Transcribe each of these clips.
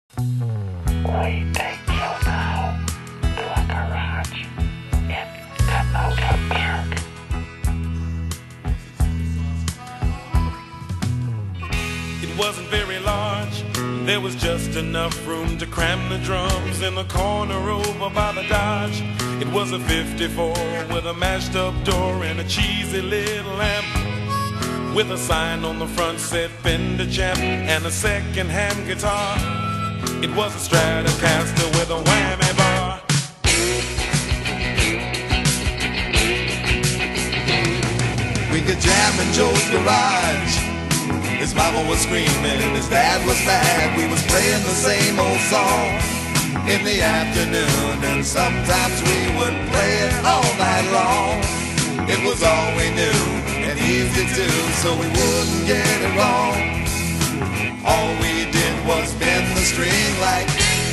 We take you now to a garage in Canada Park. It wasn't very large. There was just enough room to cram the drums in the corner over by the Dodge. It was a 54 with a mashed up door and a cheesy little lamp, with a sign on the front said Fender Champ and a second-hand guitar. It was a Stratocaster with a whammy bar. We could jam in Joe's garage. His mama was screaming, his dad was mad. We was playing the same old song in the afternoon, and sometimes we would play it all night long. It was all we knew and easy to do, so we wouldn't get it wrong. All we did was bend the string like,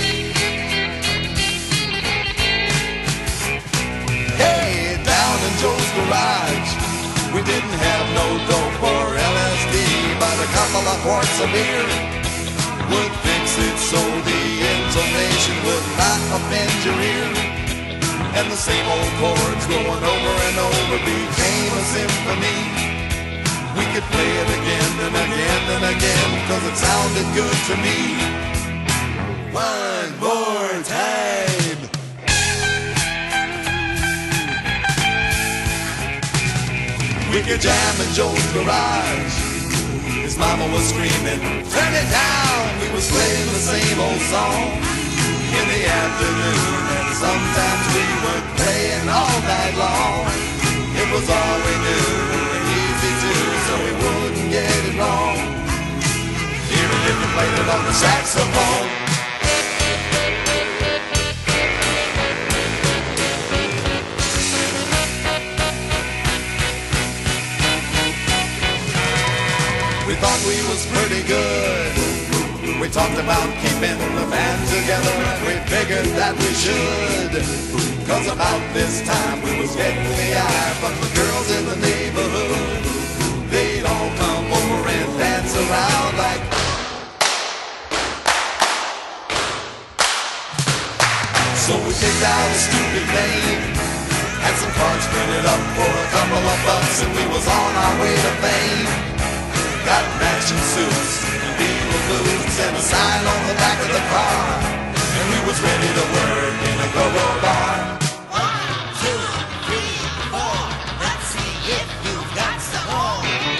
hey, down in Joe's garage. We didn't have no dope or LSD, but a couple of quarts of beer would fix it so the intonation would not offend your ear. And the same old chords going over and over became a symphony. We could play it again and again and again, 'cause it sounded good to me. One more time. We could jam in Joe's garage. His mama was screaming, turn it down. We was playing the same old song in the afternoon, and sometimes we were playing all night long. It was all we knew and easy to do, so we wouldn't get it wrong. Even if you played it on the saxophone. We thought we was pretty good. We talked about keeping the band together, and we figured that we should. 'Cause about this time we was getting the eye from the girls in the neighborhood. They'd all come over and dance around like. So we picked out a stupid name, had some cards printed up for a couple of bucks, and we was on our way to fame. Got matching suits and Beatle boots and a sign on the back of the car, and we was ready to work in a go-go bar. 1, 2, 3, 4. Let's see if you've got some more.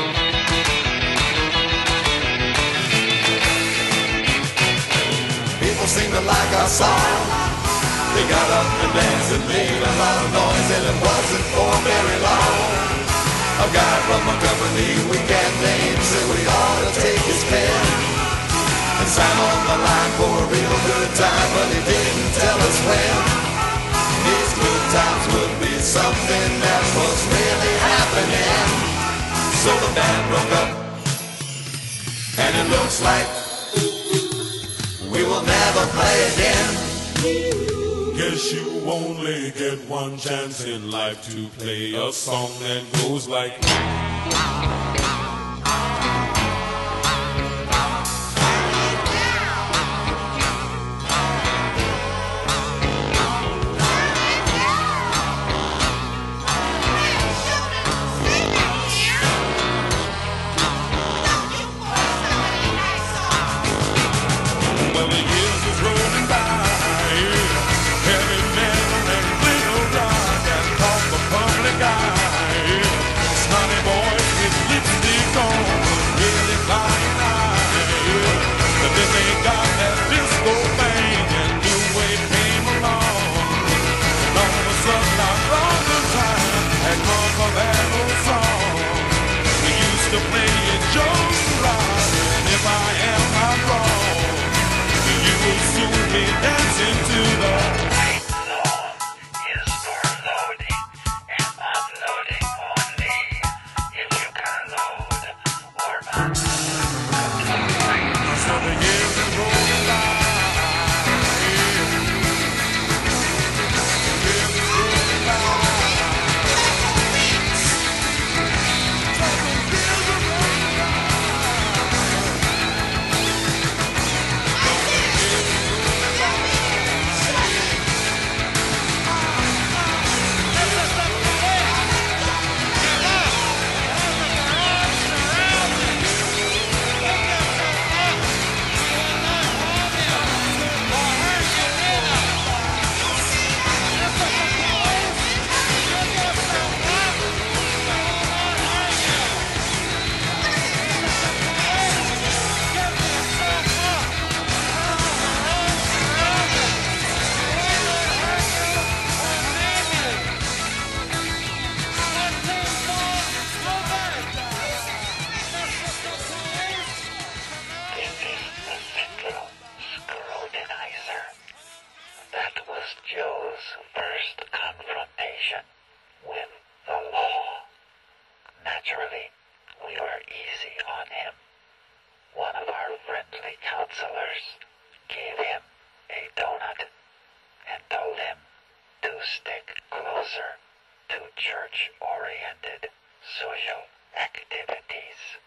People seemed to like our song. They got up and danced and made a lot of noise, and it wasn't for very long. A guy from a company we can't name said we ought to take his pen and sign on the line for a real good time, but he didn't tell us when. These good times would be something that was really happening. So the band broke up, and it looks like we will never play again. Guess you only get one chance in life to play a song that goes like. Well, the years is rolling by. Heavy metal and little rock and talk the public eye. Snotty boys with Joe's first confrontation with the law. Naturally, we were easy on him. One of our friendly counselors gave him a donut and told him to stick closer to church-oriented